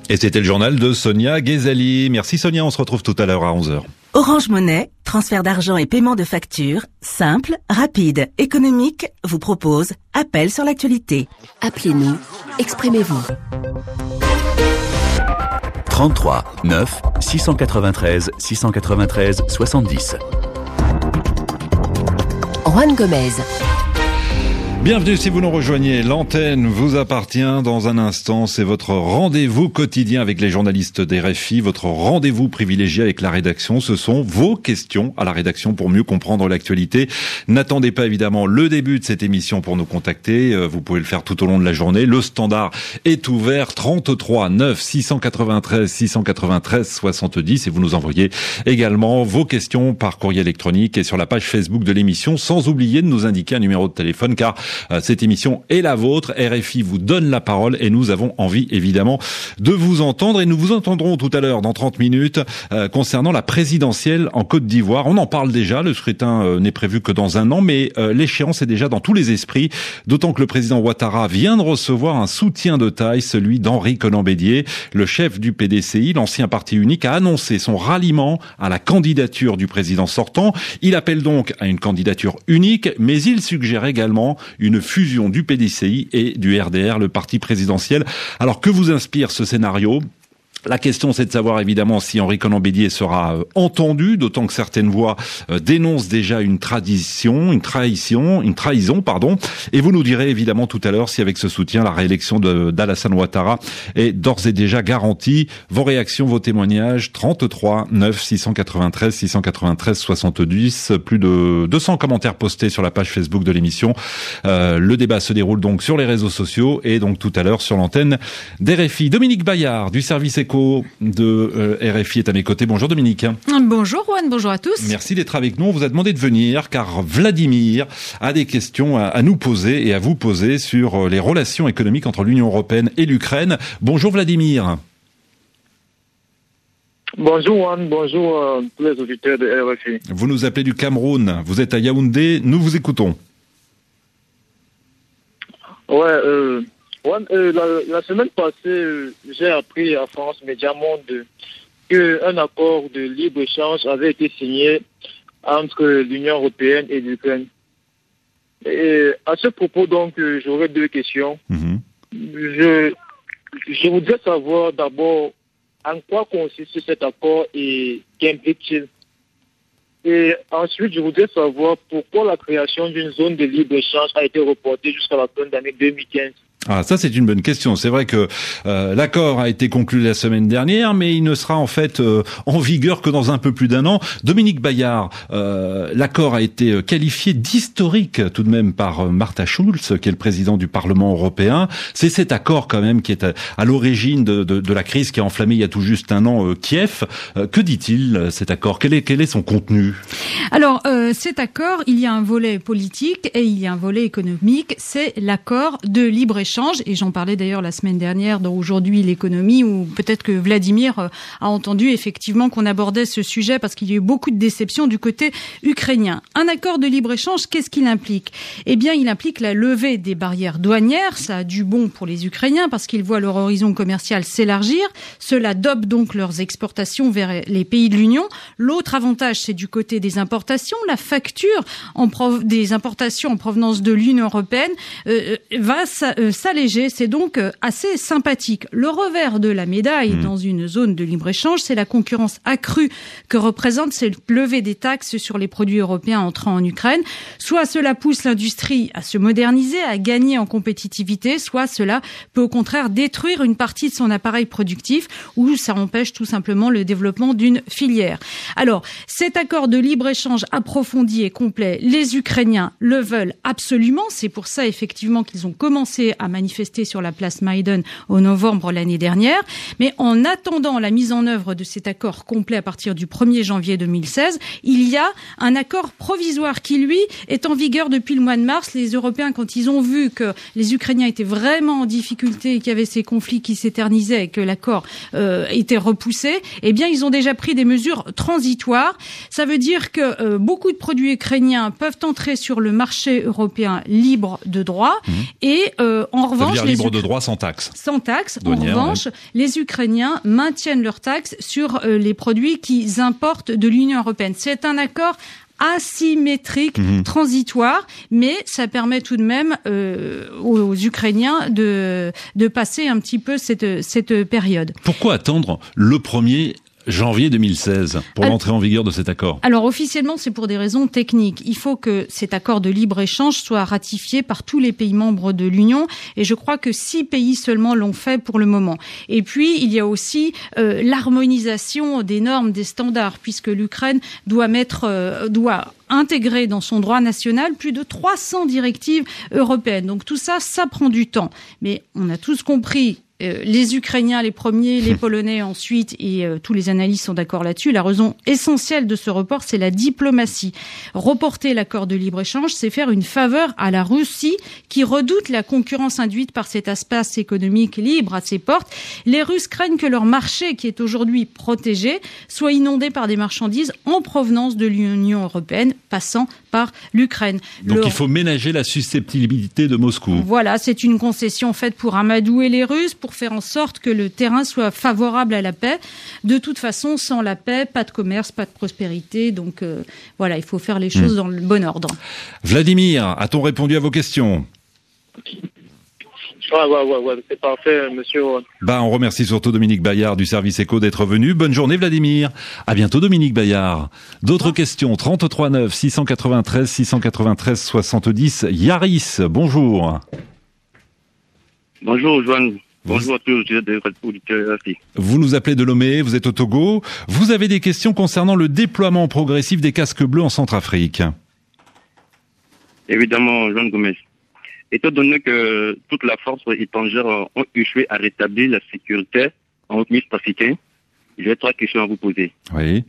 Et c'était le journal de Sonia Ghezali. Merci Sonia, on se retrouve tout à l'heure à 11h. Orange Monnaie, transfert d'argent et paiement de factures, simple, rapide, économique, vous propose appel sur l'actualité. Appelez-nous, exprimez-vous. 33 9 693 693 70. Juan Gomez. Bienvenue si vous nous rejoignez. L'antenne vous appartient dans un instant. C'est votre rendez-vous quotidien avec les journalistes d'RFI, votre rendez-vous privilégié avec la rédaction. Ce sont vos questions à la rédaction pour mieux comprendre l'actualité. N'attendez pas évidemment le début de cette émission pour nous contacter. Vous pouvez le faire tout au long de la journée. Le standard est ouvert 33 9 693 693 70 et vous nous envoyez également vos questions par courrier électronique et sur la page Facebook de l'émission, sans oublier de nous indiquer un numéro de téléphone car cette émission est la vôtre. RFI vous donne la parole et nous avons envie évidemment de vous entendre et nous vous entendrons tout à l'heure dans 30 minutes concernant la présidentielle en Côte d'Ivoire. On en parle déjà, le scrutin n'est prévu que dans un an, mais l'échéance est déjà dans tous les esprits, d'autant que le président Ouattara vient de recevoir un soutien de taille, celui d'Henri Konan Bédié. Le chef du PDCI, l'ancien parti unique, a annoncé son ralliement à la candidature du président sortant. Il appelle donc à une candidature unique, mais il suggère également une fusion du PDCI et du RDR, le parti présidentiel. Alors, que vous inspire ce scénario ? La question, c'est de savoir évidemment si Henri Konan Bédié sera entendu, d'autant que certaines voix dénoncent déjà une trahison, Et vous nous direz évidemment tout à l'heure si avec ce soutien, la réélection d'Alassane Ouattara est d'ores et déjà garantie. Vos réactions, vos témoignages, 33 9 693 693 70. Plus de 200 commentaires postés sur la page Facebook de l'émission. Le débat se déroule donc sur les réseaux sociaux et donc tout à l'heure sur l'antenne d'RFI. Dominique Bayard du service de RFI est à mes côtés. Bonjour Dominique. Bonjour Juan, bonjour à tous. Merci d'être avec nous. On vous a demandé de venir car Vladimir a des questions à nous poser et à vous poser sur les relations économiques entre l'Union européenne et l'Ukraine. Bonjour Vladimir. Bonjour Juan, bonjour tous les auditeurs de RFI. Vous nous appelez du Cameroun, vous êtes à Yaoundé, nous vous écoutons. La semaine passée, j'ai appris à France Média Monde qu'un accord de libre-échange avait été signé entre l'Union européenne et l'Ukraine. Et à ce propos, donc, j'aurais deux questions. Je voudrais savoir d'abord en quoi consiste cet accord et qu'implique-t-il. Et ensuite, je voudrais savoir pourquoi la création d'une zone de libre-échange a été reportée jusqu'à la fin de l'année 2015. Ah, ça c'est une bonne question. C'est vrai que l'accord a été conclu la semaine dernière, mais il ne sera en fait en vigueur que dans un peu plus d'un an. Dominique Bayard, l'accord a été qualifié d'historique tout de même par Martin Schulz, qui est le président du Parlement européen. C'est cet accord quand même qui est à l'origine de la crise qui a enflammé il y a tout juste un an Kiev. Que dit-il cet accord ? Quel est son contenu ? Alors cet accord, il y a un volet politique et il y a un volet économique. C'est l'accord de libre-échange. Et j'en parlais d'ailleurs la semaine dernière dans Aujourd'hui l'économie, où peut-être que Vladimir a entendu effectivement qu'on abordait ce sujet parce qu'il y a eu beaucoup de déceptions du côté ukrainien. Un accord de libre-échange, qu'est-ce qu'il implique ? Eh bien, il implique la levée des barrières douanières. Ça a du bon pour les Ukrainiens parce qu'ils voient leur horizon commercial s'élargir. Cela dope donc leurs exportations vers les pays de l'Union. L'autre avantage, c'est du côté des importations. La facture des importations en provenance de l'Union européenne va s'alléger, c'est donc assez sympathique. Le revers de la médaille dans une zone de libre-échange, c'est la concurrence accrue que représente cette levée des taxes sur les produits européens entrant en Ukraine. Soit cela pousse l'industrie à se moderniser, à gagner en compétitivité, soit cela peut au contraire détruire une partie de son appareil productif ou ça empêche tout simplement le développement d'une filière. Alors, cet accord de libre-échange approfondi et complet, les Ukrainiens le veulent absolument. C'est pour ça effectivement qu'ils ont commencé à manifester sur la place Maïdan au novembre l'année dernière. Mais en attendant la mise en œuvre de cet accord complet à partir du 1er janvier 2016, il y a un accord provisoire qui, lui, est en vigueur depuis le mois de mars. Les Européens, quand ils ont vu que les Ukrainiens étaient vraiment en difficulté et qu'il y avait ces conflits qui s'éternisaient et que l'accord était repoussé, eh bien, ils ont déjà pris des mesures transitoires. Ça veut dire que beaucoup de produits ukrainiens peuvent entrer sur le marché européen libre de droit et En revanche, ça veut dire libre de droit sans taxe. Sans taxe. Douanière, en revanche, les Ukrainiens maintiennent leurs taxes sur les produits qu'ils importent de l'Union européenne. C'est un accord asymétrique, transitoire, mais ça permet tout de même aux Ukrainiens de passer un petit peu cette période. Pourquoi attendre le 1er janvier 2016 pour l'entrée en vigueur de cet accord? Alors officiellement, c'est pour des raisons techniques. Il faut que cet accord de libre-échange soit ratifié par tous les pays membres de l'Union, et je crois que 6 pays seulement l'ont fait pour le moment. Et puis, il y a aussi l'harmonisation des normes, des standards, puisque l'Ukraine doit intégrer dans son droit national plus de 300 directives européennes. Donc tout ça, ça prend du temps. Mais on a tous compris, les Ukrainiens les premiers, les Polonais ensuite, et tous les analystes sont d'accord là-dessus. La raison essentielle de ce report, c'est la diplomatie. Reporter l'accord de libre-échange, c'est faire une faveur à la Russie qui redoute la concurrence induite par cet espace économique libre à ses portes. Les Russes craignent que leur marché, qui est aujourd'hui protégé, soit inondé par des marchandises en provenance de l'Union européenne, passant par l'Ukraine. Donc il faut ménager la susceptibilité de Moscou. Voilà, c'est une concession faite pour amadouer les Russes, pour faire en sorte que le terrain soit favorable à la paix. De toute façon, sans la paix, pas de commerce, pas de prospérité. Donc voilà, il faut faire les choses dans le bon ordre. Vladimir, a-t-on répondu à vos questions? Ouais, c'est parfait, monsieur. On remercie surtout Dominique Bayard du service éco d'être venu. Bonne journée, Vladimir. À bientôt, Dominique Bayard. D'autres questions? 33 9 693 693 70. Yaris, bonjour. Bonjour, Joanne. Bonjour à tous les auditeurs. Vous nous appelez de Lomé, vous êtes au Togo. Vous avez des questions concernant le déploiement progressif des casques bleus en Centrafrique? Évidemment, Joanne Gomez. Étant donné que toute la force étrangère ont échoué à rétablir la sécurité en Ouest africain, j'ai 3 questions à vous poser. Oui.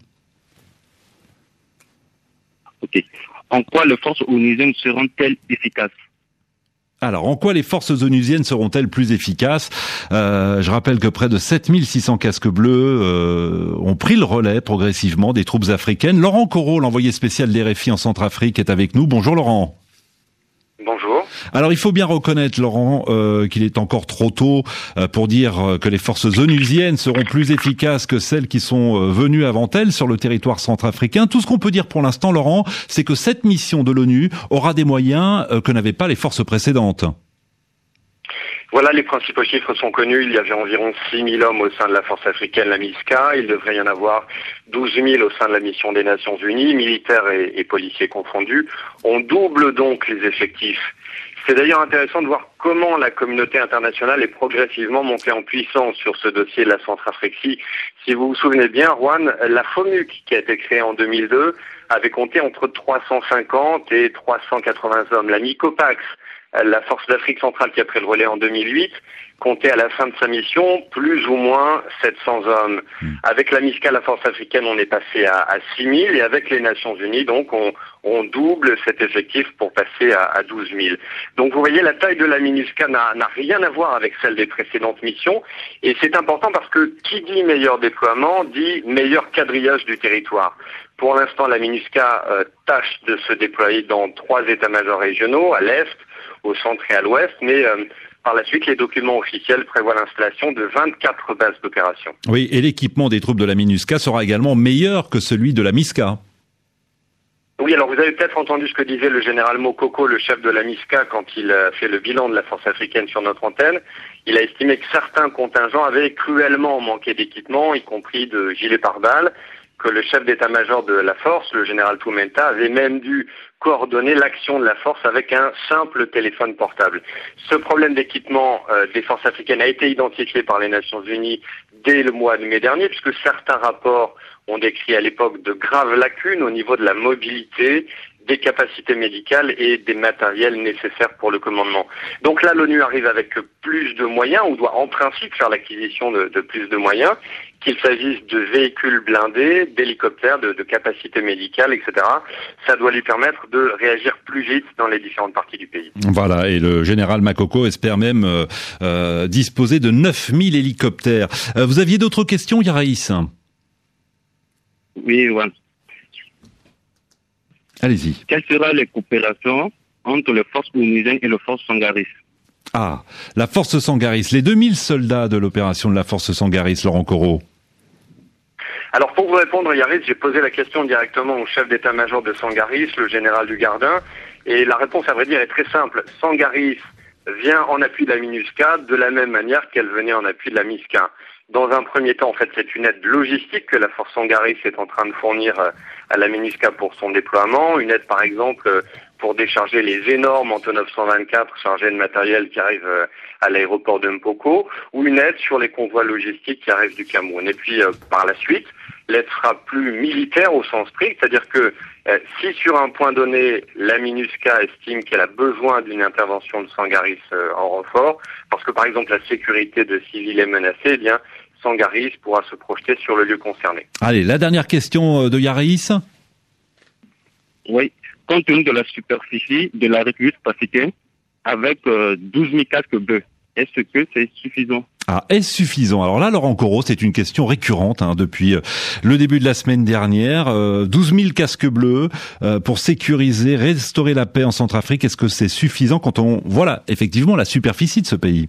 Ok. En quoi les forces onusiennes seront-elles efficaces? Alors, en quoi les forces onusiennes seront-elles plus efficaces? Je rappelle que près de 7600 casques bleus ont pris le relais progressivement des troupes africaines. Laurent Corot, l'envoyé spécial d'RFI en Centrafrique, est avec nous. Bonjour Laurent. Bonjour. Alors il faut bien reconnaître, Laurent, qu'il est encore trop tôt pour dire que les forces onusiennes seront plus efficaces que celles qui sont venues avant elles sur le territoire centrafricain. Tout ce qu'on peut dire pour l'instant, Laurent, c'est que cette mission de l'ONU aura des moyens que n'avaient pas les forces précédentes. Voilà, les principaux chiffres sont connus. Il y avait environ 6 000 hommes au sein de la force africaine, la MISCA. Il devrait y en avoir 12 000 au sein de la mission des Nations Unies, militaires et policiers confondus. On double donc les effectifs. C'est d'ailleurs intéressant de voir comment la communauté internationale est progressivement montée en puissance sur ce dossier de la Centrafrique. Si vous vous souvenez bien, Juan, la FOMUC, qui a été créée en 2002, avait compté entre 350 et 380 hommes. La MICOPAX, la force d'Afrique centrale qui a pris le relais en 2008, comptait à la fin de sa mission plus ou moins 700 hommes. Avec la MISCA, la force africaine, on est passé à 6 000 et avec les Nations Unies, donc on double cet effectif pour passer à 12 000. Donc vous voyez, la taille de la MINUSCA n'a rien à voir avec celle des précédentes missions et c'est important parce que qui dit meilleur déploiement dit meilleur quadrillage du territoire. Pour l'instant, la MINUSCA tâche de se déployer dans 3 états-majors régionaux, à l'est, au centre et à l'ouest, mais par la suite, les documents officiels prévoient l'installation de 24 bases d'opération. Oui, et l'équipement des troupes de la MINUSCA sera également meilleur que celui de la MISCA. Oui, alors vous avez peut-être entendu ce que disait le général Mokoko, le chef de la MISCA, quand il a fait le bilan de la force africaine sur notre antenne. Il a estimé que certains contingents avaient cruellement manqué d'équipement, y compris de gilets pare-balles, que le chef d'état-major de la force, le général Toumenta, avait même dû coordonner l'action de la force avec un simple téléphone portable. Ce problème d'équipement des forces africaines a été identifié par les Nations Unies dès le mois de mai dernier, puisque certains rapports ont décrit à l'époque de graves lacunes au niveau de la mobilité, des capacités médicales et des matériels nécessaires pour le commandement. Donc là, l'ONU arrive avec plus de moyens, ou doit en principe faire l'acquisition de plus de moyens, qu'il s'agisse de véhicules blindés, d'hélicoptères, de capacités médicales, etc. Ça doit lui permettre de réagir plus vite dans les différentes parties du pays. Voilà, et le général Makoko espère même disposer de 9000 hélicoptères. Vous aviez d'autres questions, Yaraïs? Oui, ouais. Allez-y. Quelle sera la coopération entre les forces onusiennes et les forces sangaristes? Ah, la force Sangaris, les 2000 soldats de l'opération de la force Sangaris, Laurent Corot. Alors pour vous répondre, Yaris, j'ai posé la question directement au chef d'état-major de Sangaris, le général Dugardin, et la réponse à vrai dire est très simple. Sangaris vient en appui de la MINUSCA de la même manière qu'elle venait en appui de la MISCA. Dans un premier temps, en fait, c'est une aide logistique que la force Sangaris est en train de fournir à la MINUSCA pour son déploiement. Une aide, par exemple, pour décharger les énormes Antonov 124 chargés de matériel qui arrivent à l'aéroport de Mpoko, ou une aide sur les convois logistiques qui arrivent du Cameroun. Et puis, par la suite, l'aide sera plus militaire au sens strict, c'est-à-dire que si sur un point donné, la MINUSCA estime qu'elle a besoin d'une intervention de Sangaris en renfort, parce que par exemple la sécurité de civils est menacée, eh bien Sangaris pourra se projeter sur le lieu concerné. Allez, la dernière question de Yaris. Oui, compte tenu de la superficie de la République africaine, avec 12 000 casques bleus, est-ce que c'est suffisant? Ah, est-ce suffisant? Alors là, Laurent Corot, c'est une question récurrente depuis le début de la semaine dernière. 12 000 casques bleus pour sécuriser, restaurer la paix en Centrafrique. Est-ce que c'est suffisant quand on voit effectivement la superficie de ce pays?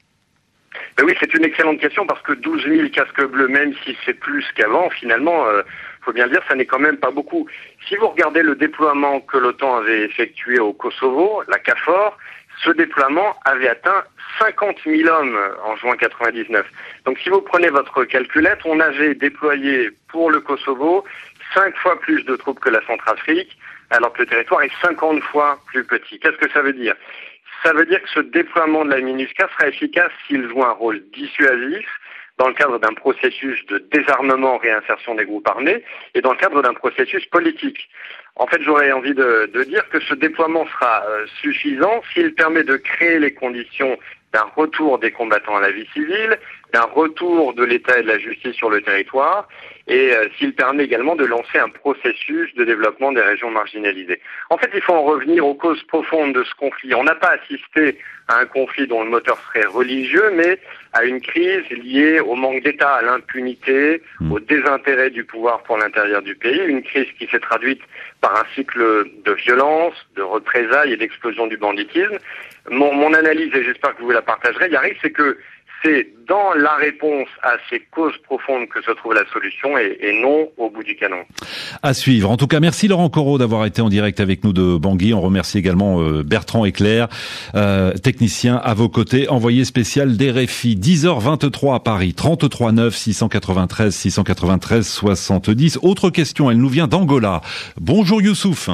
Ben oui, c'est une excellente question parce que 12 000 casques bleus, même si c'est plus qu'avant, finalement, faut bien le dire, ça n'est quand même pas beaucoup. Si vous regardez le déploiement que l'OTAN avait effectué au Kosovo, la KFOR, ce déploiement avait atteint 50 000 hommes en juin 99. Donc si vous prenez votre calculette, on avait déployé pour le Kosovo 5 fois plus de troupes que la Centrafrique, alors que le territoire est 50 fois plus petit. Qu'est-ce que ça veut dire? Ça veut dire que ce déploiement de la MINUSCA sera efficace s'il joue un rôle dissuasif dans le cadre d'un processus de désarmement, réinsertion des groupes armés, et dans le cadre d'un processus politique. En fait, j'aurais envie de dire que ce déploiement sera suffisant s'il permet de créer les conditions d'un retour des combattants à la vie civile, d'un retour de l'État et de la justice sur le territoire, et s'il permet également de lancer un processus de développement des régions marginalisées. En fait, il faut en revenir aux causes profondes de ce conflit. On n'a pas assisté à un conflit dont le moteur serait religieux, mais à une crise liée au manque d'État, à l'impunité, au désintérêt du pouvoir pour l'intérieur du pays, une crise qui s'est traduite par un cycle de violence, de représailles et d'explosion du banditisme. Mon analyse, et j'espère que vous la partagerez, Yaris, c'est que c'est dans la réponse à ces causes profondes que se trouve la solution et non au bout du canon. À suivre. En tout cas, merci Laurent Corot d'avoir été en direct avec nous de Bangui. On remercie également Bertrand Eclair, technicien à vos côtés, envoyé spécial d'RFI. 10h23 à Paris, 33 9 693 693 70. Autre question, elle nous vient d'Angola. Bonjour Youssouf.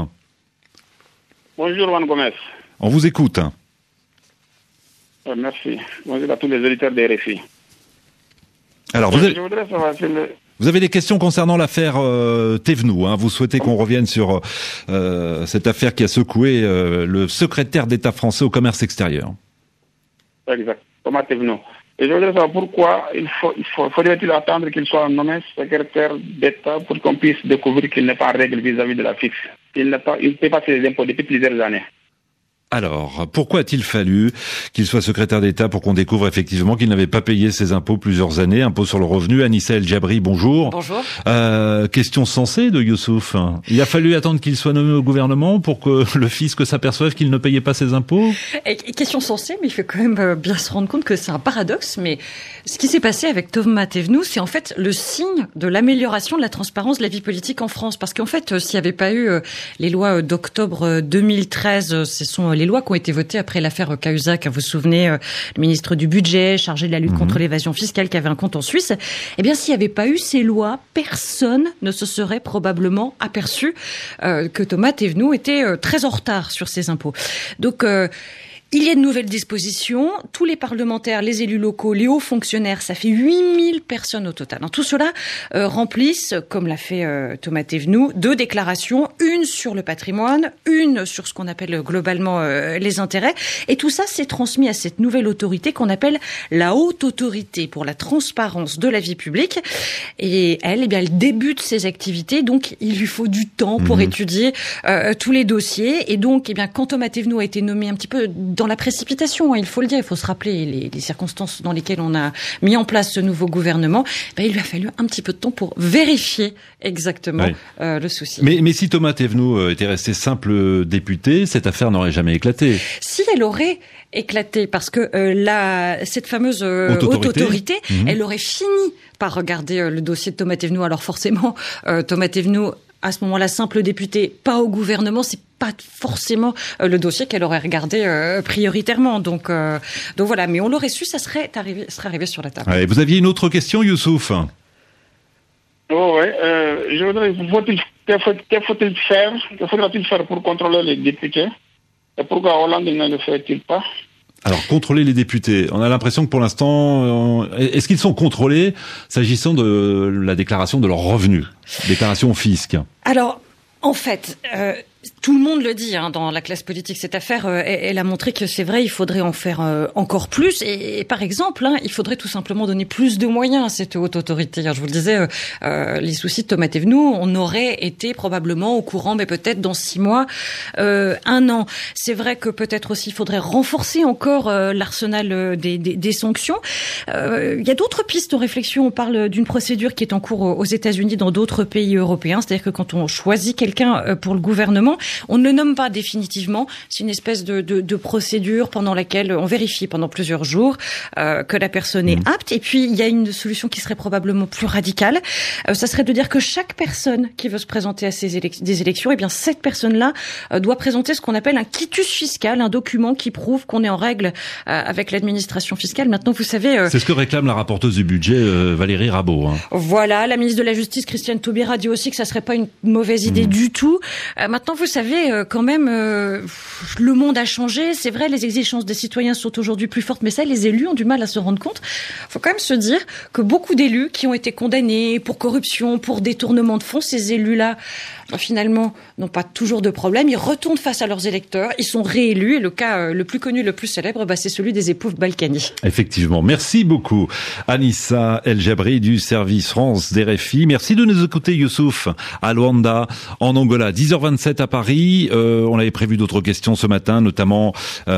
Bonjour Juan Gomez. On vous écoute. Merci. Bonjour à tous les auditeurs de RFI. Alors, vous avez des questions concernant l'affaire Thévenoud. Vous souhaitez qu'on revienne sur cette affaire qui a secoué le secrétaire d'État français au commerce extérieur. Exact. Thomas Thévenoud. Et je voudrais savoir pourquoi faudrait-il attendre qu'il soit nommé secrétaire d'État pour qu'on puisse découvrir qu'il n'est pas en règle vis-à-vis de la FIF. Il ne paie pas ses impôts depuis plusieurs années. Alors, pourquoi a-t-il fallu qu'il soit secrétaire d'État pour qu'on découvre effectivement qu'il n'avait pas payé ses impôts plusieurs années, impôts sur le revenu? Anissa El Jabri, bonjour. Bonjour. Question sensée de Youssouf. Il a fallu attendre qu'il soit nommé au gouvernement pour que le fisc s'aperçoive qu'il ne payait pas ses impôts? Question sensée, mais il faut quand même bien se rendre compte que c'est un paradoxe. Mais ce qui s'est passé avec Thomas Thévenoud, c'est en fait le signe de l'amélioration de la transparence de la vie politique en France. Parce qu'en fait, s'il n'y avait pas eu les lois d'octobre 2013, ce sont les lois qui ont été votées après l'affaire Cahuzac. Vous vous souvenez, le ministre du Budget, chargé de la lutte contre l'évasion fiscale, qui avait un compte en Suisse. Eh bien, s'il n'y avait pas eu ces lois, personne ne se serait probablement aperçu que Thomas Thévenoud était très en retard sur ses impôts. Donc, il y a de nouvelles dispositions. Tous les parlementaires, les élus locaux, les hauts fonctionnaires, ça fait 8000 personnes au total. Tout cela remplissent, comme l'a fait Thomas Thévenoud, 2 déclarations, une sur le patrimoine, une sur ce qu'on appelle globalement les intérêts. Et tout ça, c'est transmis à cette nouvelle autorité qu'on appelle la Haute Autorité pour la transparence de la vie publique. Et elle, elle débute ses activités, donc il lui faut du temps pour étudier tous les dossiers. Et donc, quand Thomas Thévenoud a été nommé un petit peu dans dans la précipitation, il faut le dire, il faut se rappeler les circonstances dans lesquelles on a mis en place ce nouveau gouvernement. Il lui a fallu un petit peu de temps pour vérifier exactement le souci. Mais si Thomas Thévenoud était resté simple député, cette affaire n'aurait jamais éclaté. Si elle aurait éclaté, parce que cette fameuse haute autorité, elle aurait fini par regarder le dossier de Thomas Thévenoud. Alors forcément, Thomas Thévenoud, à ce moment-là, simple député, pas au gouvernement, c'est pas forcément le dossier qu'elle aurait regardé prioritairement. Donc voilà, mais on l'aurait su, ça serait arrivé sur la table. Ouais, vous aviez une autre question, Youssouf? Je voudrais, que faudra-t-il faire pour contrôler les députés? Et pourquoi Hollande ne le fait-il pas? Alors, contrôler les députés. On a l'impression que pour l'instant, est-ce qu'ils sont contrôlés s'agissant de la déclaration de leurs revenus, déclaration au fisc? Alors, en fait, tout le monde le dit dans la classe politique, cette affaire, elle a montré que c'est vrai, il faudrait en faire encore plus. Et par exemple, il faudrait tout simplement donner plus de moyens à cette haute autorité. Je vous le disais, les soucis de Thomas Thévenoud, on aurait été probablement au courant, mais peut-être dans 6 mois, 1 an. C'est vrai que peut-être aussi il faudrait renforcer encore l'arsenal des sanctions. Il y a d'autres pistes de réflexion. On parle d'une procédure qui est en cours aux États-Unis, dans d'autres pays européens. C'est-à-dire que quand on choisit quelqu'un pour le gouvernement, on ne le nomme pas définitivement. C'est une espèce de procédure pendant laquelle on vérifie pendant plusieurs jours que la personne est apte. Et puis, il y a une solution qui serait probablement plus radicale. Ça serait de dire que chaque personne qui veut se présenter à des élections, eh bien, cette personne-là doit présenter ce qu'on appelle un quitus fiscal, un document qui prouve qu'on est en règle avec l'administration fiscale. Maintenant, vous savez... C'est ce que réclame la rapporteuse du budget, Valérie Rabault. Voilà, la ministre de la Justice, Christiane Taubira, dit aussi que ça serait pas une mauvaise idée du tout. Maintenant, vous savez, quand même, le monde a changé. C'est vrai, les exigences des citoyens sont aujourd'hui plus fortes, mais ça, les élus ont du mal à se rendre compte. Faut quand même se dire que beaucoup d'élus qui ont été condamnés pour corruption, pour détournement de fonds, ces élus-là, finalement, n'ont pas toujours de problème. Ils retournent face à leurs électeurs, ils sont réélus, et le cas le plus connu, le plus célèbre, c'est celui des époux Balkany. Effectivement. Merci beaucoup, Anissa El Jabri du service France d'RFI. Merci de nous écouter, Youssouf, à Luanda, en Angola. 10h27 à Paris. On avait prévu d'autres questions ce matin, notamment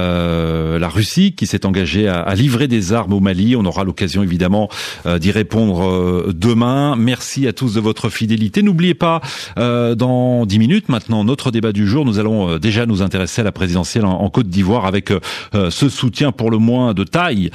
la Russie qui s'est engagée à livrer des armes au Mali. On aura l'occasion évidemment d'y répondre demain. Merci à tous de votre fidélité. N'oubliez pas, dans 10 minutes maintenant, notre débat du jour, nous allons déjà nous intéresser à la présidentielle en Côte d'Ivoire avec ce soutien pour le moins de taille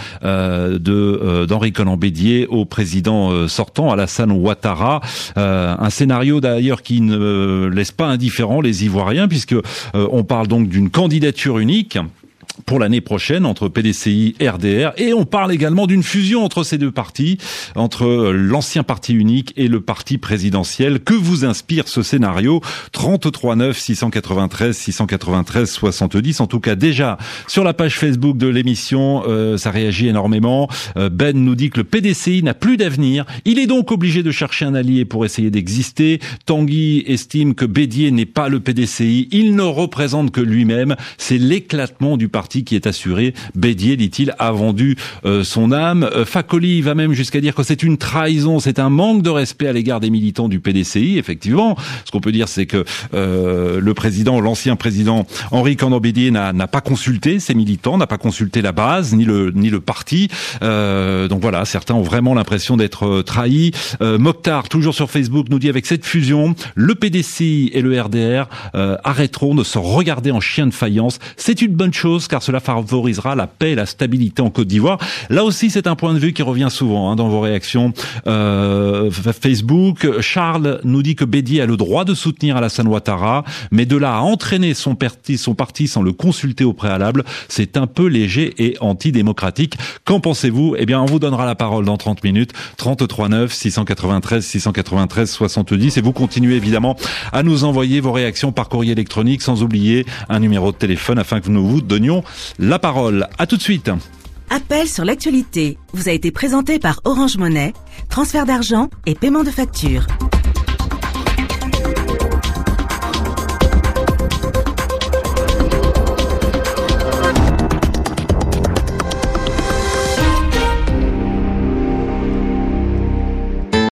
d'Henri Konan Bédié au président sortant, Alassane Ouattara. Un scénario d'ailleurs qui ne laisse pas indifférent les Ivoiriens, puisque on parle donc d'une candidature unique pour l'année prochaine entre PDCI et RDR, et on parle également d'une fusion entre ces deux partis, entre l'ancien parti unique et le parti présidentiel. Que vous inspire ce scénario? 33 9 693 693 70. En tout cas, déjà sur la page Facebook de l'émission, ça réagit énormément. Ben nous dit que le PDCI n'a plus d'avenir. Il est donc obligé de chercher un allié pour essayer d'exister. Tanguy estime que Bédié n'est pas le PDCI. Il ne représente que lui-même. C'est l'éclatement du parti qui est assuré. Bédié, dit-il, a vendu son âme. Fakoli va même jusqu'à dire que c'est une trahison, c'est un manque de respect à l'égard des militants du PDCI. Effectivement, ce qu'on peut dire, c'est que l'ancien président Henri Konan Bédié n'a pas consulté ses militants, n'a pas consulté la base ni le parti. Donc voilà, certains ont vraiment l'impression d'être trahis. Mokhtar, toujours sur Facebook, nous dit avec cette fusion, le PDCI et le RDR arrêteront de se regarder en chien de faïence. C'est une bonne chose car cela favorisera la paix et la stabilité en Côte d'Ivoire. Là aussi, c'est un point de vue qui revient souvent dans vos réactions Facebook. Charles nous dit que Bédié a le droit de soutenir Alassane Ouattara, mais de là à entraîner son parti sans le consulter au préalable, c'est un peu léger et antidémocratique. Qu'en pensez-vous? Eh bien, on vous donnera la parole dans 30 minutes. 33 9 693 693 70. Et vous continuez évidemment à nous envoyer vos réactions par courrier électronique, sans oublier un numéro de téléphone afin que nous vous donnions la parole. À tout de suite. Appel sur l'actualité vous a été présenté par Orange Monnaie, transfert d'argent et paiement de factures.